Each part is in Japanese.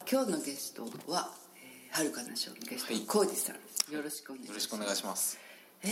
今日のゲストは、はるかな賞のゲスト、コウジさん、よろしくお願いします。 よろしくお願いします。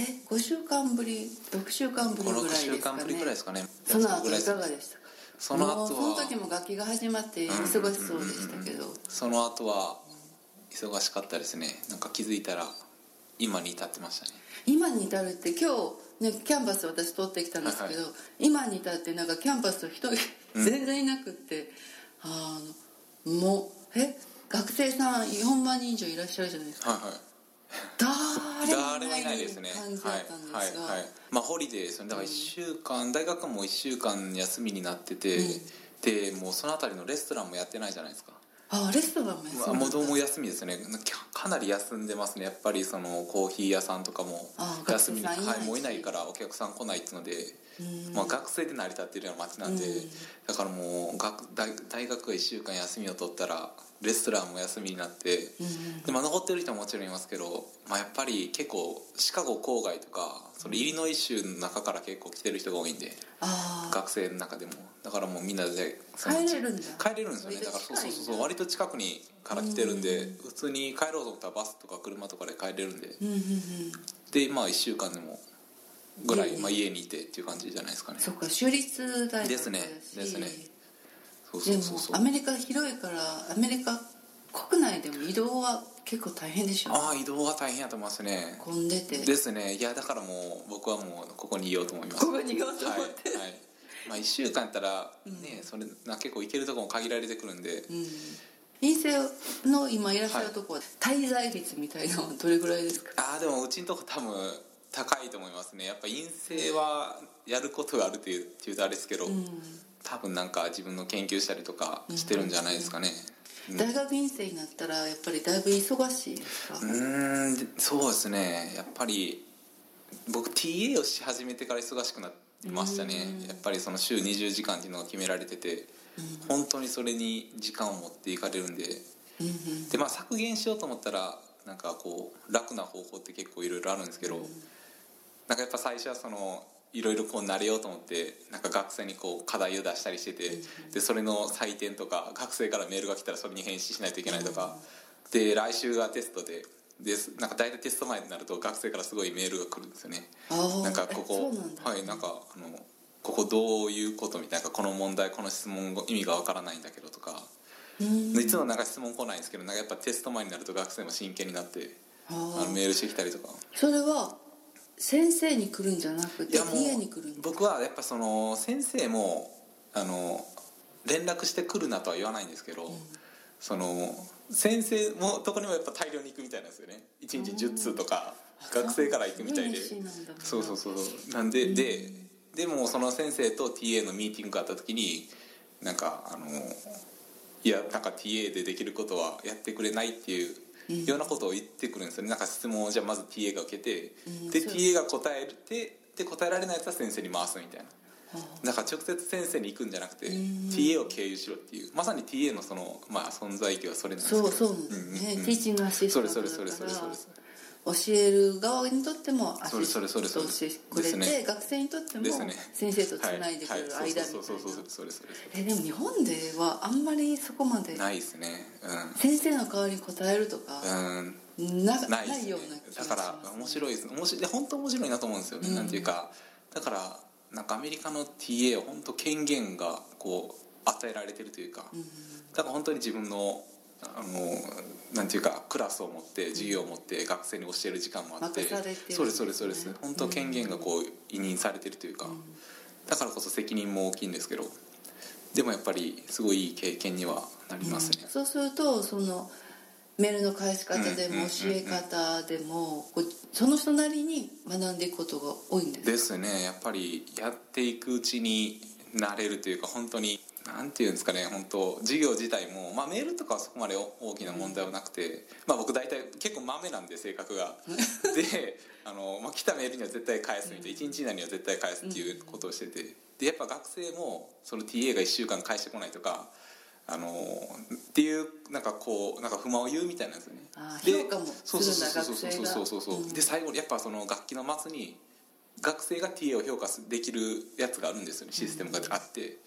5週間ぶり6週間ぶりぐらいですかね。 6週間ぶりぐらいですかね。 その後いかがでしたか？ その後はその時も楽器が始まって忙しそうでしたけど、 その後は忙しかったですね。なんか気づいたら今に至ってましたね。今に至るって今日ね、キャンパス私通ってきたんですけど、今に至ってなんかキャンパスの人全然いなくって、もう学生さん4万人以上いらっしゃるじゃないですか。誰もいないですね。感じだったんですが、 まあホリデーですよね。だから1週間、大学も1週間休みになってて、でもうそのあたりのレストランもやってないじゃないですか。 レストランも休みなんだ。 もうどうも休みですね。かなり休んでますね。やっぱりそのコーヒー屋さんとかも休みにもういないからお客さん来ないっていうので、まあ、学生で成り立ってるような街なんで、だからもう大学が1週間休みを取ったらレストランも休みになって、でまあ、残ってる人ももちろんいますけど、まあ、やっぱり結構シカゴ郊外とかそのイリノイ州の中から結構来てる人が多いんで、学生の中でもだからもうみんなで帰れるんですよね。だからそう割と近くにから来てるんで、普通に帰ろうと思ったらバスとか車とかで帰れるんで、でまあ1週間でもぐらい、まあ、家にいてっていう感じじゃないですかね。 そっか、州立大学ですね。 でもアメリカ広いからアメリカ国内でも移動は結構大変でしょうね。 移動は大変やと思いますね。 混んでてですね。いやだからもう僕はもうここにいようと思います。 ここにいようと思って、 まあ、1週間やったらね、それ結構行けるところも限られてくるんで、 陰性の今いらっしゃるところは滞在率みたいなのはどれぐらいですか？ でもうちのとこ多分高いと思いますね。やっぱ陰性はやることがあるっていうとあれですけど、多分なんか自分の研究したりとかしてるんじゃないですかね。 大学院生になったらやっぱりだいぶ忙しいですか？ そうですね。やっぱり僕 TA をし始めてから忙しくなりましたね。やっぱりその週20時間っていうのが決められてて、本当にそれに時間を持っていかれるんで、でまあ削減しようと思ったらなんかこう楽な方法って結構いろいろあるんですけど、なんかやっぱ最初はそのいろいろこう慣れようと思ってなんか学生にこう課題を出したりしてて、でそれの採点とか学生からメールが来たらそれに返信しないといけないとか、で来週がテストでなんか大体テスト前になると学生からすごいメールが来るんですよね。なんかここなんかここどういうことみたいな、この問題この質問意味がわからないんだけどとか、いつもなんか質問来ないんですけど、なんかやっぱテスト前になると学生も真剣になってメールしてきたりとか。 それは先生に来るんじゃなくて家に来るんですか？ 僕はやっぱその先生も連絡してくるなとは言わないんですけど、その先生もとこにもやっぱ大量に行くみたいなんですよね。1日10通とか学生から行くみたいで、そうなんで、でもその先生と TA のミーティングがあった時になんかいやなんか TA でできることはやってくれないっていうようなことを言ってくるんですよね。なんか質問をじゃあまず TA が受けて、で TA が答えて、で答えられないやつは先生に回すみたいな。だから直接先生に行くんじゃなくて TA を経由しろっていう、まさに TA のその、まあ、存在意義はそれなんですけど、 そうなんですね。ティーチングアシスタントだから教える側にとってもアシスタントをしてくれて、学生にとっても先生とつないでくれる間みたいな。でも日本ではあんまりそこまでないですね。 先生の代わりに答えるとかないような気がします。 だから面白いです。本当面白いなと思うんですよね。なんていうか、だからなんかアメリカの TA は本当権限がこう与えられてるというか、だから本当に自分のなんていうかクラスを持って授業を持って学生に教える時間もあって、そうです本当権限がこう委任されてるというか、だからこそ責任も大きいんですけど、でもやっぱりすごいいい経験にはなりますね。 そうするとそのメールの返し方でも教え方でもその人なりに学んでいくことが多いんですか？ ですね。やっぱりやっていくうちになれるというか、本当になんていうんですかね、本当授業自体も、まあ、メールとかはそこまで大きな問題はなくて、まあ、僕大体結構マメなんで性格がでまあ、来たメールには絶対返すみたいな、1日以内には絶対返すっていうことをしてて、でやっぱ学生もその TA が1週間返してこないとかっていうなんかこうなんか不満を言うみたいなんですよね。 評価もするんだ学生が。 で最後にやっぱその学期の末に学生が TA を評価できるやつがあるんですよね、システムがあって、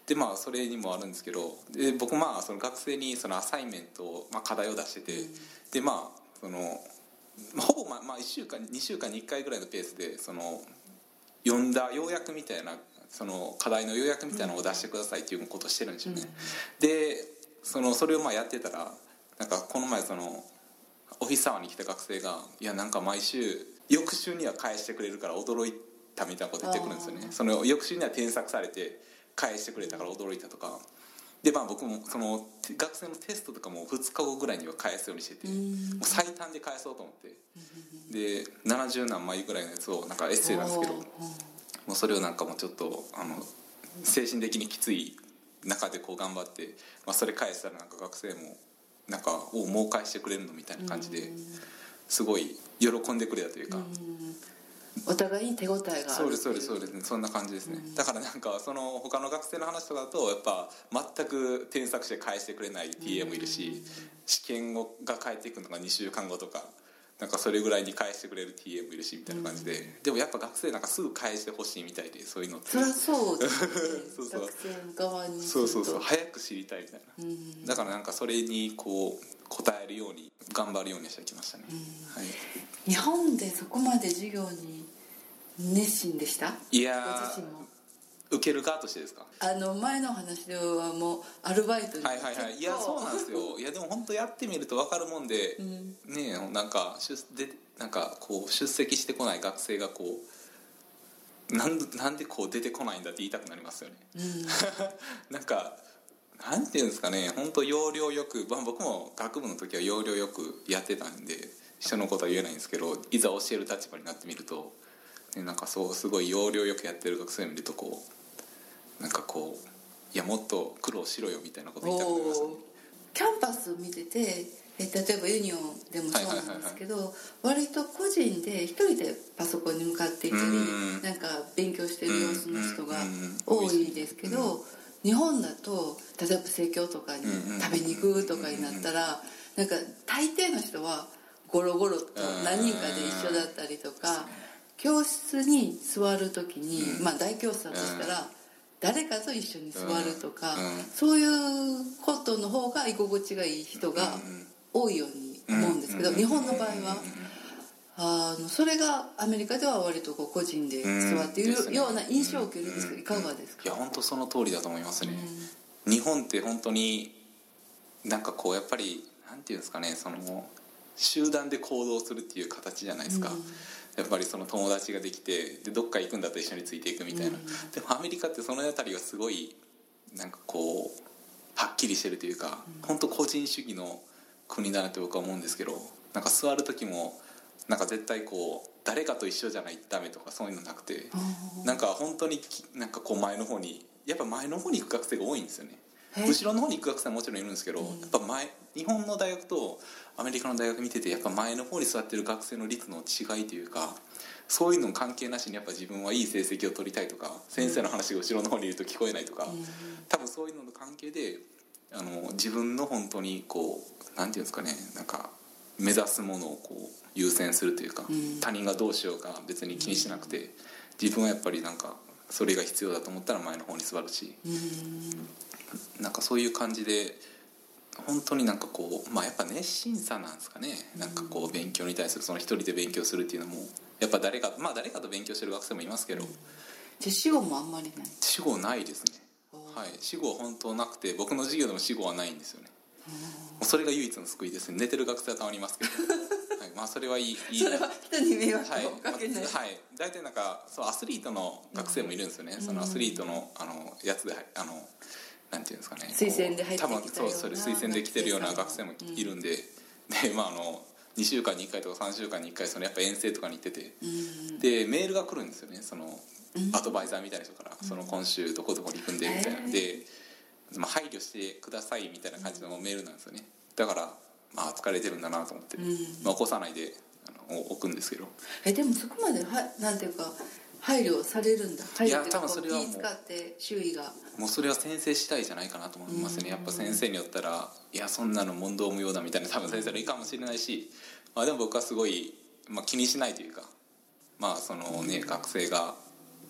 でまあそれにもあるんですけど、で僕まあその学生にそのアサイメント、まあ、課題を出してて、でまあそのほぼまあ1週間2週間に1回ぐらいのペースでその読んだ要約みたいな、その課題の要約みたいなのを出してくださいっていうことをしてるんですよね。でそれをまあやってたら、なんかこの前そのオフィスアワーに来た学生が「いやなんか毎週翌週には返してくれるから驚いた」みたいなこと言ってくるんですよね。その翌週には添削されて返してくれたから驚いたとかで、まあ僕もその学生のテストとかも2日後ぐらいには返すようにしてて、もう最短で返そうと思って、で70何枚ぐらいのやつをなんかエッセイなんですけど、もうそれをなんかもうちょっと精神的にきつい中でこう頑張って、まあ、それ返したらなんか学生もなんかもう返してくれるのみたいな感じですごい喜んでくれたというか、 お互いに手応えがある。 そうですそうですそうですね、そんな感じですね。だからなんかその他の学生の話とかだとやっぱ全く添削して返してくれない TA もいるし、試験が返ってくるのが2週間後とかなんかそれぐらいに返してくれる TA もいるしみたいな感じで、でもやっぱ学生なんかすぐ返してほしいみたいで、そういうのってそりゃそうですねそうそう学生側にそう早く知りたいみたいな、だからなんかそれにこう答えるように頑張るようにしてきましたね。はい、 日本でそこまで授業に熱心でした？ いやご自身も受ける側としてですか？ 前の話ではもうアルバイトにはいはいはい、いやそうなんですよ。いやでも本当やってみると分かるもんで、ねえなんかこう出席してこない学生がこうなんでこう出てこないんだって言いたくなりますよね。なんかなんていうんですかね、本当要領よく、まあ、僕も学部の時は要領よくやってたんで人のことは言えないんですけど、いざ教える立場になってみると、ね、なんかそうすごい要領よくやってる学生を見るとこうなんかこういやもっと苦労しろよみたいなこと言いたくなりましたね。 キャンパスを見てて例えばユニオンでもそうなんですけど、割と個人で一人でパソコンに向かっていたりなんか勉強してる様子の人が多いですけど、日本だと例えば生協とかに食べに行くとかになったらなんか大抵の人はゴロゴロと何人かで一緒だったりとか、教室に座る時にまあ大教室だとしたら誰かと一緒に座るとか、そういうことの方が居心地がいい人が多いように思うんですけど、日本の場合はそれがアメリカでは割とこう個人で座っているような印象を受けるんですけど、いかがですか？ いや本当その通りだと思いますね。日本って本当になんかこうやっぱりなんていうんですかね、その集団で行動するっていう形じゃないですか。やっぱりその友達ができてでどっか行くんだったら一緒についていくみたいな、でもアメリカってそのあたりがすごいなんかこうはっきりしてるというか、本当個人主義の国だなって僕は思うんですけど、なんか座る時もなんか絶対こう誰かと一緒じゃないとダメとかそういうのなくて、なんか本当になんかこう前の方にやっぱ前の方に行く学生が多いんですよね。後ろの方に行く学生はもちろんいるんですけど、やっぱ日本の大学とアメリカの大学見ててやっぱ前の方に座ってる学生の率の違いというか、そういうの関係なしにやっぱ自分はいい成績を取りたいとか、先生の話が後ろの方にいると聞こえないとか、多分そういうのの関係で自分の本当にこうなんていうんですかね、なんか目指すものをこう優先するというか、他人がどうしようか別に気にしなくて、自分はやっぱりなんかそれが必要だと思ったら前の方に座るし、なんかそういう感じで本当になんかこう、まあやっぱ熱心さなんですかね。なんかこう勉強に対するその一人で勉強するっていうのもやっぱ誰かと勉強してる学生もいますけど、 じゃあ死後もあんまりない？ 死後ないですね。はい、死後は本当なくて、僕の授業でも死後はないんですよね。もうそれが唯一の救いですね。寝てる学生はたまにいますけど、はい、まあそれはいいそれは人に迷惑をかけない。 はい、大体なんかそうアスリートの学生もいるんですよね。そのアスリートのやつでなんていうんですかね、 推薦で入ってきたような、 多分それ推薦で来てるような学生もいるんで、でまあ2週間に1回とか3週間に1回やっぱ遠征とかに行ってて、でメールが来るんですよね、そのアドバイザーみたいな人から、その今週どこどこに行くんでみたいなで、まあ、配慮してくださいみたいな感じのメールなんですよね。だからまあ疲れてるんだなと思って、まあ、起こさないで置くんですけど、 でもそこまでなんていうか配慮されるんだ。 いや多分それはもう気使って周囲がもうそれは先生次第じゃないかなと思いますね。やっぱ先生によったらいやそんなの問答無用だみたいな多分先生がいいかもしれないし、まあ、でも僕はすごい、まあ、気にしないというか、まあそのね、学生が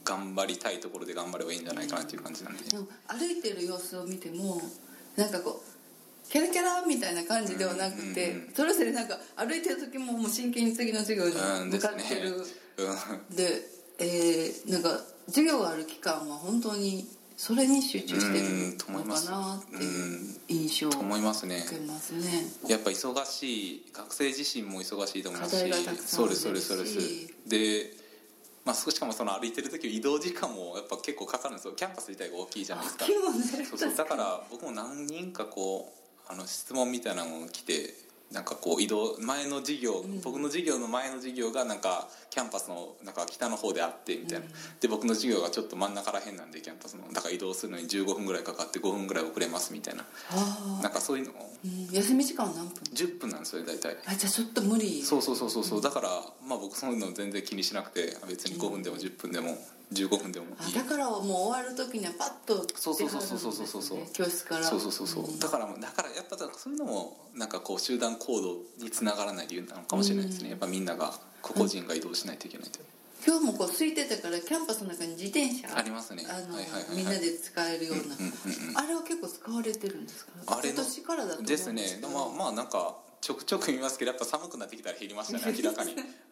頑張りたいところで頑張ればいいんじゃないかなっていう感じなんで、 でも歩いてる様子を見てもなんかこうキャラキャラみたいな感じではなくて、それぞれなんか歩いてる時ももう真剣に次の授業に向かってる、で、なんか授業がある期間は本当にそれに集中してるのかなっていう印象を受けますね。 やっぱ忙しい、学生自身も忙しいと思いますし、 課題がたくさんあるし、 そうですで、しかもその歩いてる時移動時間もやっぱ結構かかるんですよ。キャンパス自体が大きいじゃないですか。そうだから僕も何人かこう質問みたいなのが来て、なんかこう移動前の授業、僕の授業の前の授業がなんかキャンパスのなんか北の方であってみたいな、で僕の授業がちょっと真ん中らへんなんでキャンパスのだから移動するのに15分ぐらいかかって5分ぐらい遅れますみたいな、なんかそういうのを、 休み時間は何分 ？10分なんですよ大体。 じゃあちょっと無理。 そうだから僕そういうの全然気にしなくて、別に5分でも10分でも15分でもいい。 だからもう終わる時にはパッとそう教室からそうだからやっぱそういうのもなんかこう集団行動につながらない理由なのかもしれないですね。やっぱみんなが個々人が移動しないといけないという、 今日もこう空いてたからキャンパスの中に自転車ありますね。 みんなで使えるような、あれは結構使われてるんですか？ あれの今年からだと思うんですね。でもなんかちょくちょく見ますけど、やっぱ寒くなってきたら減りましたね、明らかに。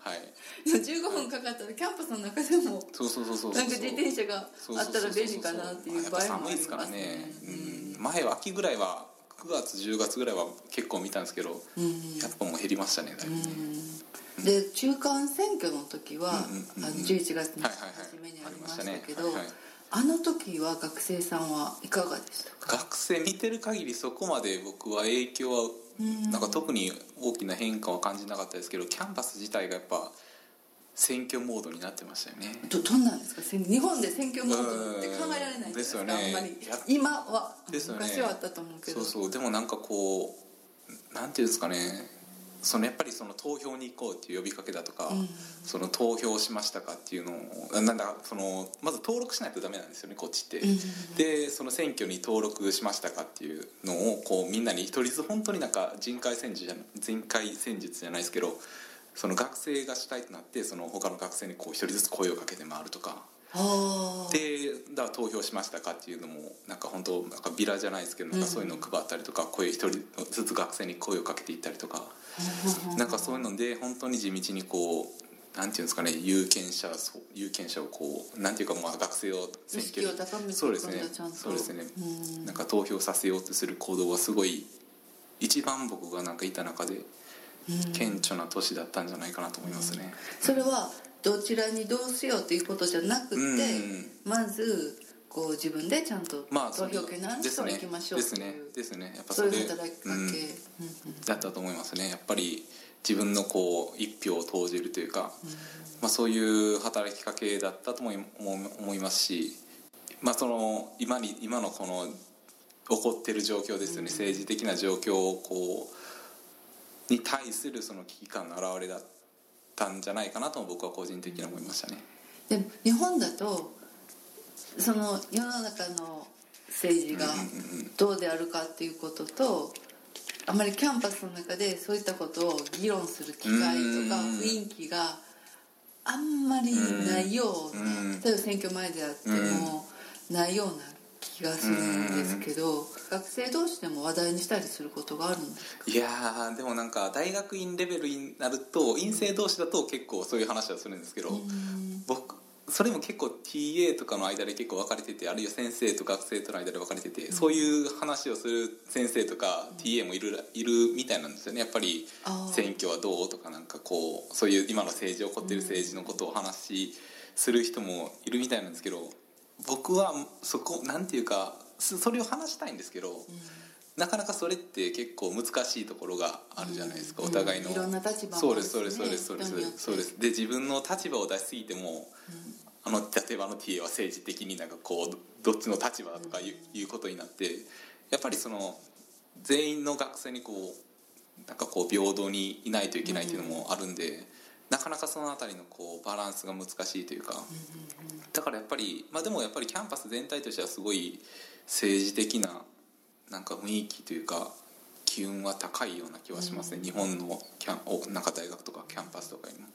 15分かかったらキャンパスの中でもなんか自転車があったら便利かなっていう場合もありますね。 寒いですからね。前は秋ぐらいは9月10月ぐらいは結構見たんですけど、やっぱもう減りましたねだいぶね。 で中間選挙の時は11月の初めにありましたけど、あの時は学生さんはいかがでしたか？ 学生見てる限りそこまで僕は影響はなんか特に大きな変化は感じなかったですけど、キャンパス自体がやっぱ選挙モードになってましたよね。 どんなんですか？日本で選挙モードって考えられないですか？あんまり今は昔はあったと思うけど、 でもなんかこうなんていうんですかね、やっぱりその投票に行こうっていう呼びかけだとか、その投票しましたかっていうのをまず登録しないとダメなんですよねこっちって、でその選挙に登録しましたかっていうのをこうみんなに一人ずつ本当になんか人海戦術じゃないですけど、その学生が主体となってその他の学生にこう一人ずつ声をかけて回るとかで、だから投票しましたかっていうのもなんか本当なんかビラじゃないですけど、なんかそういうのを配ったりとか、一人ずつ学生に声をかけていったりとか、なんかそういうので本当に地道にこうなんていうんですかね、有権者をこうなんていうか、学生を選挙にそうですねなんか投票させようとする行動はすごい一番僕がなんかいた中で顕著な年だったんじゃないかなと思いますね。 それはどちらにどうしようということじゃなくて、まずこう自分でちゃんと投票権のある人は行きましょうっていうですね。やっぱそういう働きかけだったと思いますね。やっぱり自分のこう一票を投じるというか、そういう働きかけだったとも思いますし、その今のこの起こってる状況ですよね、政治的な状況をこうに対するその危機感の表れだったんじゃないかなと僕は個人的に思いましたね。 でも日本だとその世の中の政治がどうであるかっていうことと、あまりキャンパスの中でそういったことを議論する機会とか雰囲気があんまりないような、例えば選挙前であってもないような気がするんですけど、学生同士でも話題にしたりすることがあるんですか？ いやでもなんか大学院レベルになると院生同士だと結構そういう話はするんですけど、僕それも結構 TA とかの間で結構分かれてて、あるいは先生と学生との間で分かれてて、そういう話をする先生とか TA もいるみたいなんですよね。やっぱり選挙はどうとか、なんかこうそういう今の政治起こってる政治のことを話する人もいるみたいなんですけど、僕はそこなんていうかそれを話したいんですけど、なかなかそれって結構難しいところがあるじゃないですか、お互いのいろんな立場もそうですで自分の立場を出しすぎても、例えばTA は政治的になんかこうどっちの立場とかいうことになって、やっぱりその全員の学生にこうなんかこう平等にいないといけないっていうのもあるんで、なかなかそのあたりのこうバランスが難しいというか、だからやっぱりでもやっぱりキャンパス全体としてはすごい政治的ななんか雰囲気というか機運は高いような気はしますね、日本のなんか大学とかキャンパスとかにも。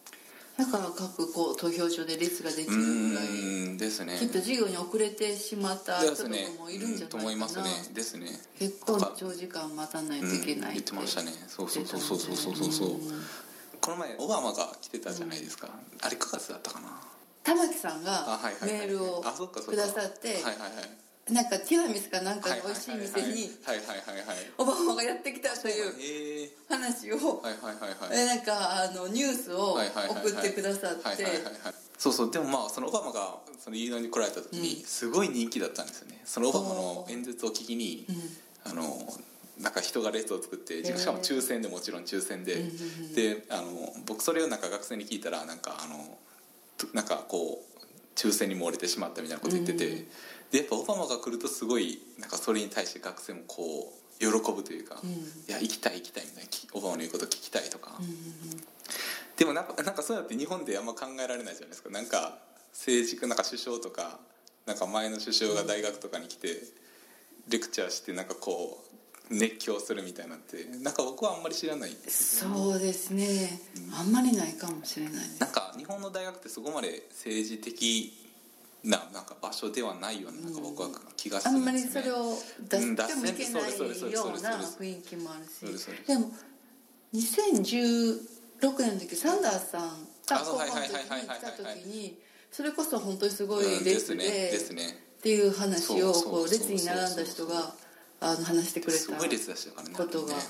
だから各こう投票所で列ができるぐらいですね。 きっと授業に遅れてしまった人とかもいるんじゃないかな、 と思いますね。ですね。 結構長時間待たないといけない言ってましたね。そうこの前オバマが来てたじゃないですか、あれ9月だったかな。 玉木さんがメールをくださって、なんかティラミスかなんかの美味しい店にオバマがやってきたという話をなんかニュースを送ってくださって、 でもまあそのオバマがそのイリノイに来られた時にすごい人気だったんですよね。そのオバマの演説を聞きに、なんか人が列を作って、しかも抽選で、もちろん抽選で、で僕それをなんか学生に聞いたらなんかこう抽選に漏れてしまったみたいなこと言ってて、でやっぱオバマが来るとすごいなんかそれに対して学生もこう喜ぶというか、いや行きたいみたいな、オバマの言うこと聞きたいとか、でもなんかそういうのって日本であんま考えられないじゃないですか。なんか政治家なんか首相とかなんか前の首相が大学とかに来てレクチャーしてなんかこう熱狂するみたいなんてなんか僕はあんまり知らないですね。そうですね、あんまりないかもしれないです。 なんか日本の大学ってそこまで政治的なんか場所ではないような、なんか僕は気がするんですね。 あんまりそれを出してもいけないような雰囲気もあるし、でも2016年の時サンダースさんが候補の時に来た時にそれこそ本当にすごい列でっていう話をこう列に並んだ人が話してくれたことがあって、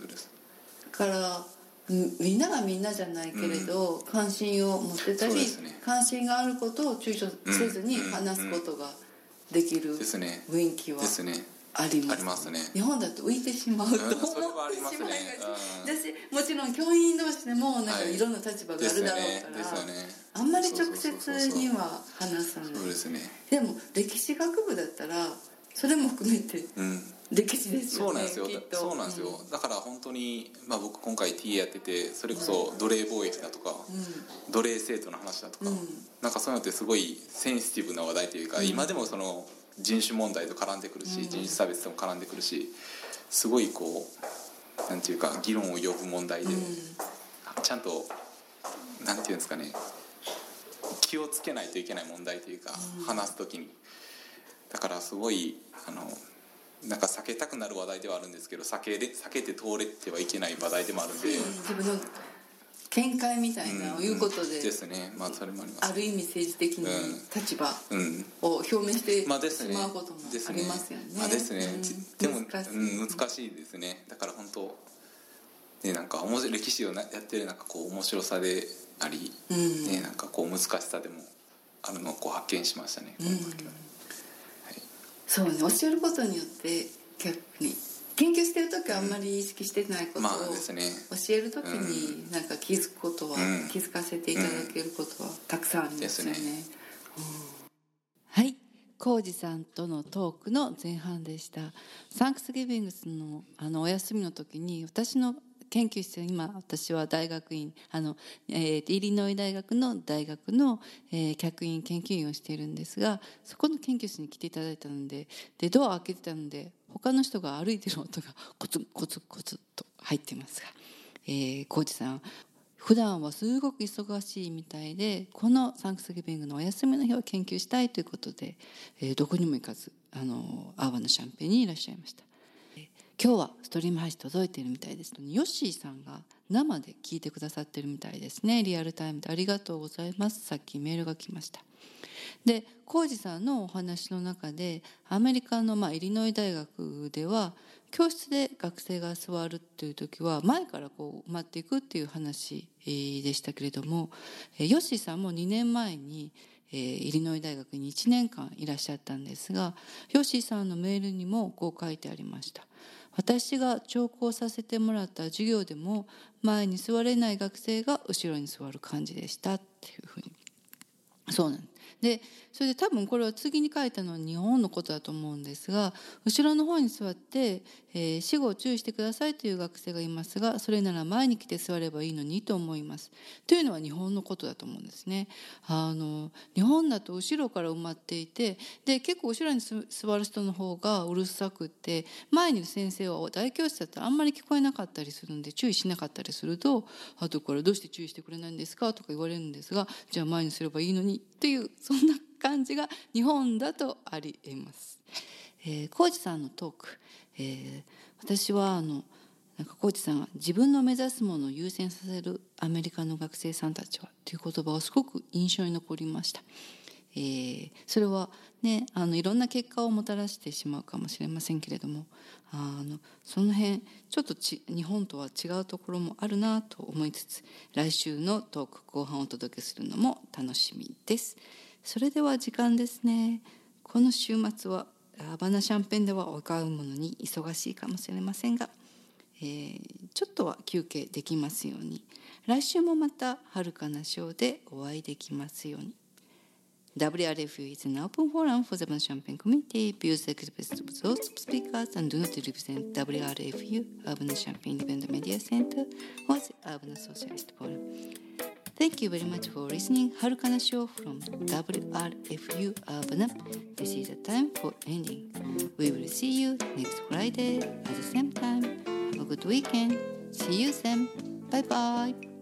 だからみんながみんなじゃないけれど、関心を持ってたり、関心があることを躊躇せずに話すことができる雰囲気はありますね。日本だと浮いてしまうと思ってしまいがちだし、もちろん教員同士でもなんかいろんな立場があるだろうから、あんまり直接には話さない。でも歴史学部だったらそれも含めて歴史ですよね。 そうなんですよ。だから本当に、まあ、僕今回 TA やってて、それこそ奴隷貿易だとか、奴隷制度の話だとか、なんかそういうのってすごいセンシティブな話題というか、今でもその人種問題と絡んでくるし、人種差別とも絡んでくるし、すごいこうなんていうか議論を呼ぶ問題で、ちゃんとなんていうんですかね、気をつけないといけない問題というか、話すときに。だからすごいなんか避けたくなる話題ではあるんですけど、避けて通れてはいけない話題でもあるんで、 自分の見解みたいなのを言うことで、 ですね、まあそれもあります。 ある意味政治的に立場を表明してしまうこともありますよね。 ですね。でも難しいですね。だから本当ね、なんか歴史をやってるなんかこう面白さであり、ね、なんかこう難しさでもあるのをこう発見しましたね。 そうね、教えることによって逆に研究してる時はあんまり意識してないことを、教える時になんか気づくことは、気づかせていただけることはたくさんありますよね。はい、浩二さんとのトークの前半でした。サンクスギビングスのお休みの時に私の研究室、今私は大学院イリノイ大学の客員研究員をしているんですが、そこの研究室に来ていただいたので、ドアを開けてたので他の人が歩いてる音がコツコツコツと入っていますが、浩二さん普段はすごく忙しいみたいで、このサンクスギビングのお休みの日を研究したいということで、どこにも行かずアーバのシャンペンにいらっしゃいました。今日はストリーム配信届いているみたいですので、ヨッシーさんが生で聞いてくださっているみたいですね。リアルタイムでありがとうございます。さっきメールが来ました。で、浩二さんのお話の中で、アメリカのイリノイ大学では教室で学生が座るという時は前からこう埋まっていくっていう話でしたけれども、ヨッシーさんも2年前にイリノイ大学に1年間いらっしゃったんですが、ヨッシーさんのメールにもこう書いてありました。私が聴講させてもらった授業でも前に座れない学生が後ろに座る感じでしたっていうふうに。そうなんです。 でそれで多分これは次に書いたのは日本のことだと思うんですが、後ろの方に座って、死後を注意してくださいという学生がいますが、それなら前に来て座ればいいのにと思いますというのは日本のことだと思うんですね。日本だと後ろから埋まっていて、で結構後ろに座る人の方がうるさくって、前にいる先生は大教室だったらあんまり聞こえなかったりするんで注意しなかったりすると、後からどうして注意してくれないんですかとか言われるんですが、じゃあ前にすればいいのにっていう、そんな感じが日本だとありえます。浩二さんのトーク、私はなんか浩二さんが自分の目指すものを優先させるアメリカの学生さんたちはという言葉をすごく印象に残りました。それはね、いろんな結果をもたらしてしまうかもしれませんけれども、その辺ちょっと日本とは違うところもあるなと思いつつ、来週のトーク後半をお届けするのも楽しみです。それでは時間ですね。この週末はハバナシャンペンではお買うものに忙しいかもしれませんが、ちょっとは休憩できますように、来週もまた遥かなショーでお会いできますように。WRFU is an open forum for the Champagne community. Views expressed of those speakers and do not represent WRFU, Urban Champagne Independent Media Center, or the Urban Socialist Forum. Thank you very much for listening. Harukana Show from WRFU Urban. This is the time for ending. We will see you next Friday at the same time. Have a good weekend. See you then. Bye bye.